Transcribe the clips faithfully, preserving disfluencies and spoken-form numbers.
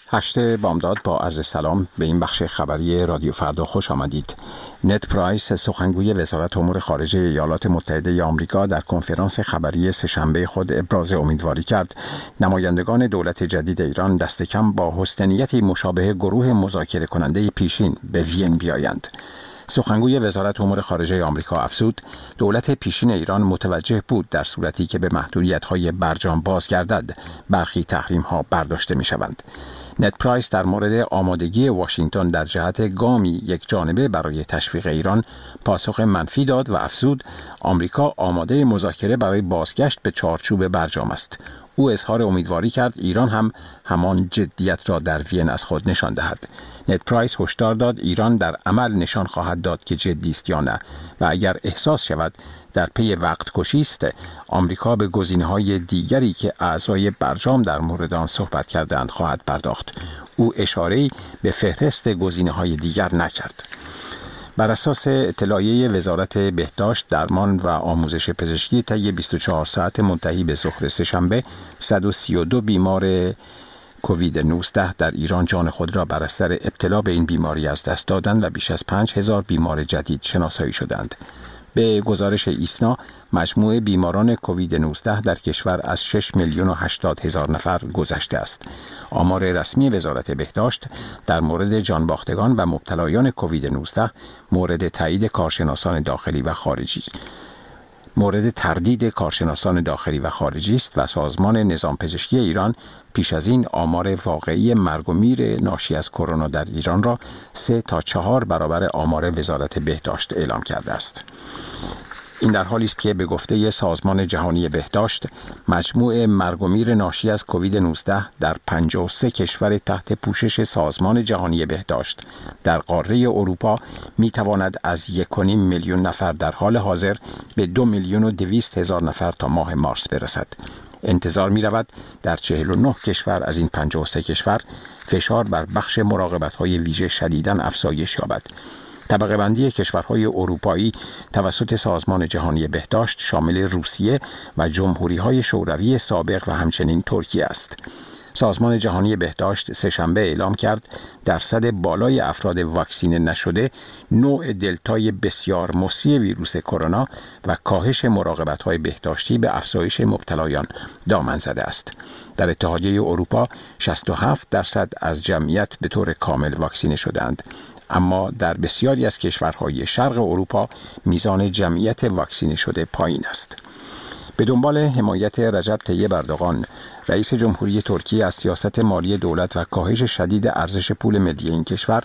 هشت بامداد با عرض سلام به این بخش خبری رادیو فردا خوش آمدید. نت پرایس سخنگوی وزارت امور خارجه ایالات متحده آمریکا در کنفرانس خبری سه‌شنبه خود ابراز امیدواری کرد نمایندگان دولت جدید ایران دست کم با حسن نیتی مشابه گروه مذاکره کننده پیشین به وین بیایند. سخنگوی وزارت امور خارجه آمریکا افزود دولت پیشین ایران متوجه بود در صورتی که به محدودیت‌های برجام بازگردد برخی تحریم‌ها برداشته می‌شوند. نت پرایس در مورد آمادگی واشنگتن در جهت گامی یک جانبه برای تشویق ایران پاسخ منفی داد و افزود آمریکا آماده مذاکره برای بازگشت به چارچوب برجام است. او اظهار امیدواری کرد ایران هم همان جدیت را در وین از خود نشان دهد. نت پرایس هشدار داد ایران در عمل نشان خواهد داد که جدی است یا نه و اگر احساس شود در پی وقت کشی است آمریکا به گزینه‌های دیگری که اعضای برجام در مورد آن صحبت کردند خواهد پرداخت. او اشاره‌ای به فهرست گزینه‌های دیگر نکرد. بر اساس اطلاعیه وزارت بهداشت، درمان و آموزش پزشکی طی بیست و چهار ساعت منتهی به ظهر سه‌شنبه صد و سی و دو بیمار کووید نوزده در ایران جان خود را بر اثر ابتلا به این بیماری از دست دادند و بیش از پنج هزار بیمار جدید شناسایی شدند. به گزارش ایسنا مجموع بیماران کووید نوزده در کشور از شش میلیون و هشتاد هزار نفر گذشته است. آمار رسمی وزارت بهداشت در مورد جانباختگان و مبتلایان کووید نوزده مورد تایید کارشناسان داخلی و خارجی مورد تردید کارشناسان داخلی و خارجی است و سازمان نظام پزشکی ایران پیش از این آمار واقعی مرگ و میر ناشی از کرونا در ایران را سه تا چهار برابر آمار وزارت بهداشت اعلام کرده است. این در حالی است که به گفته سازمان جهانی بهداشت مجموع مرگ و میر ناشی از کووید نوزده در پنجاه و سه کشور تحت پوشش سازمان جهانی بهداشت در قاره اروپا می تواند از یک و نیم میلیون نفر در حال حاضر به دو میلیون و دویست هزار نفر تا ماه مارس برسد. انتظار می رود در چهل و نه کشور از این پنجاه و سه کشور فشار بر بخش مراقبت‌های ویژه شدیداً افزایش یابد. طبقه بندی کشورهای اروپایی توسط سازمان جهانی بهداشت شامل روسیه و جمهوری‌های شوروی سابق و همچنین ترکیه است. سازمان جهانی بهداشت سه‌شنبه اعلام کرد درصد بالای افراد واکسینه نشده نوع دلتای بسیار مسری ویروس کرونا و کاهش مراقبت‌های بهداشتی به افزایش مبتلایان دامن زده است. در اتحادیه اروپا شصت و هفت درصد از جمعیت به طور کامل واکسینه شدند. اما در بسیاری از کشورهای شرق اروپا میزان جمعیت واکسینه شده پایین است. به دنبال حمایت رجب طیب اردوغان، رئیس جمهوری ترکیه از سیاست مالی دولت و کاهش شدید ارزش پول ملی این کشور،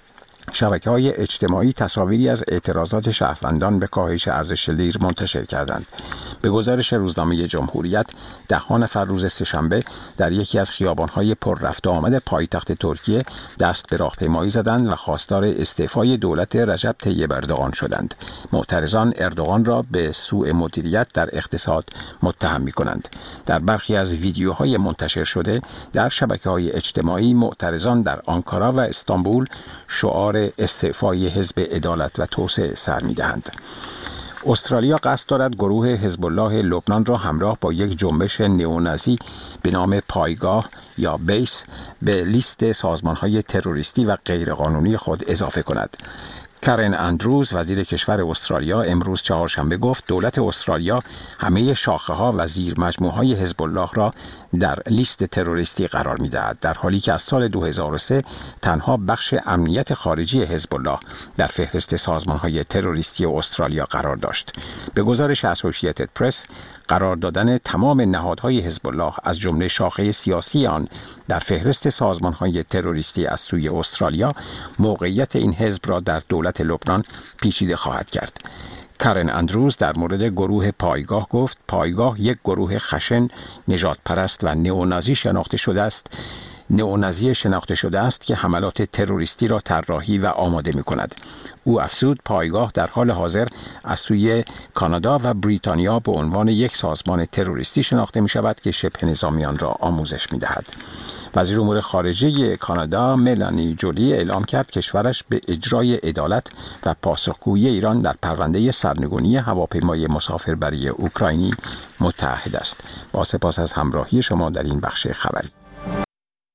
شبکه‌های اجتماعی تصاویری از اعتراضات شهروندان به کاهش ارزش لیر منتشر کردند. به گزارش روزنامه جمهوریت، ده نفر روز سه‌شنبه در یکی از خیابان‌های پر رفت و آمد پایتخت ترکیه دست به راهپیمایی زدند و خواستار استعفای دولت رجب طیب اردوغان شدند. معترضان اردوغان را به سوء مدیریت در اقتصاد متهم می‌کنند. در برخی از ویدیوهای منتشر شده در شبکه‌های اجتماعی معترضان در آنکارا و استانبول شعار استعفای حزب عدالت و توسعه سر می‌دهند. استرالیا قصد دارد گروه حزب الله لبنان را همراه با یک جنبش نئونازی به نام پایگاه یا بیس به لیست سازمان‌های تروریستی و غیرقانونی خود اضافه کند. کارن اندروز وزیر کشور استرالیا امروز چهارشنبه گفت دولت استرالیا همه شاخه‌ها و زیر مجموعه‌های حزب الله را در لیست تروریستی قرار می‌دهد، در حالی که از سال دو هزار و سه تنها بخش امنیت خارجی حزب الله در فهرست سازمان‌های تروریستی استرالیا قرار داشت. به گزارش اسوسییتد پرس، قرار دادن تمام نهادهای حزب الله از جمله شاخه سیاسی آن در فهرست سازمان‌های تروریستی از سوی استرالیا موقعیت این حزب را در دولت لبنان پیچیده خواهد کرد. کارن اندروز در مورد گروه پایگاه گفت پایگاه یک گروه خشن، نژاد پرست و نئونازی شناخته شده است نئونازی شناخته شده است که حملات تروریستی را طراحی و آماده می‌کند. او افزود پایگاه در حال حاضر از سوی کانادا و بریتانیا به عنوان یک سازمان تروریستی شناخته می‌شود که شبه نظامیان را آموزش می‌دهد. وزیر امور خارجه کانادا ملانی جولی اعلام کرد کشورش به اجرای عدالت و پاسخگویی ایران در پرونده سرنگونی هواپیمای مسافربری اوکراینی متعهد است. با سپاس از همراهی شما در این بخش خبری.